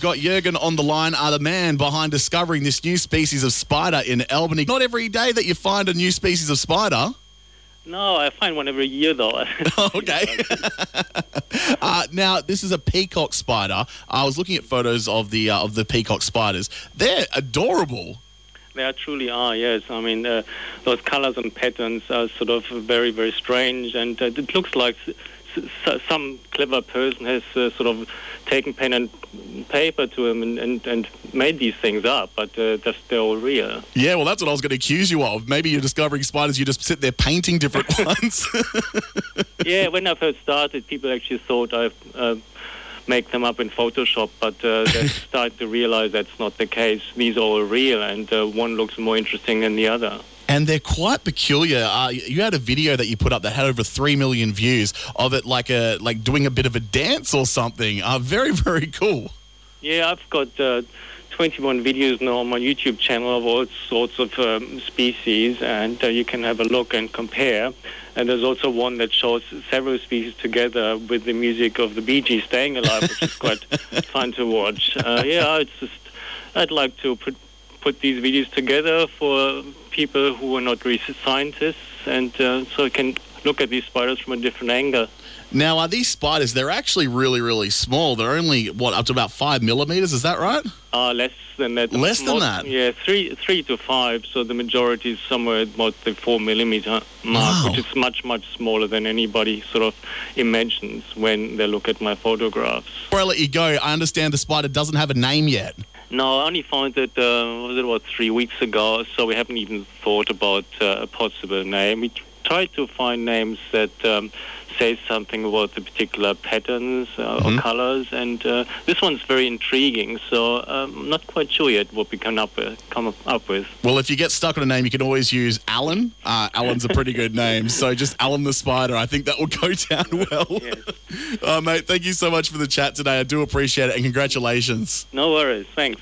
got Jurgen on the line, the man behind discovering this new species of spider in Albany. Not every day that you find a new species of spider. No, I find one every year, though. Okay. Now, this is a peacock spider. I was looking at photos of the peacock spiders. They're adorable. They truly are, yes. I mean, those colors and patterns are sort of very, very strange, and it looks like some clever person has sort of taken pen and paper to him and made these things up, but they're all real. Yeah, well, that's what I was going to accuse you of. Maybe you're discovering spiders, you just sit there painting different ones. Yeah, when I first started, people actually thought I'd make them up in Photoshop, but they started to realize that's not the case. These are all real, and one looks more interesting than the other. And they're quite peculiar. You had a video that you put up that had over 3 million views of it, like doing a bit of a dance or something. Very, very cool. Yeah, I've got 21 videos now on my YouTube channel of all sorts of species, and you can have a look and compare. And there's also one that shows several species together with the music of the Bee Gees, Staying Alive, which is quite fun to watch. I'd like to put these videos together for people who are not research scientists, and so I can look at these spiders from a different angle. Now, are these spiders, they're actually really, really small. They're only, up to about 5 millimeters, is that right? Less than that. Less than that? Yeah, 3 to 5, so the majority is somewhere about the 4 millimeter mark, which is much, much smaller than anybody sort of imagines when they look at my photographs. Before I let you go, I understand the spider doesn't have a name yet. No, I only found it, about 3 weeks ago, so we haven't even thought about a possible name. We tried to find names that say something about the particular patterns or colors, and this one's very intriguing, so I'm not quite sure yet what we come up with. Well, if you get stuck on a name, you can always use Alan. Alan's a pretty good name, so just Alan the Spider. I think that will go down well. Yes. Mate, thank you so much for the chat today. I do appreciate it, and congratulations. No worries. Thanks.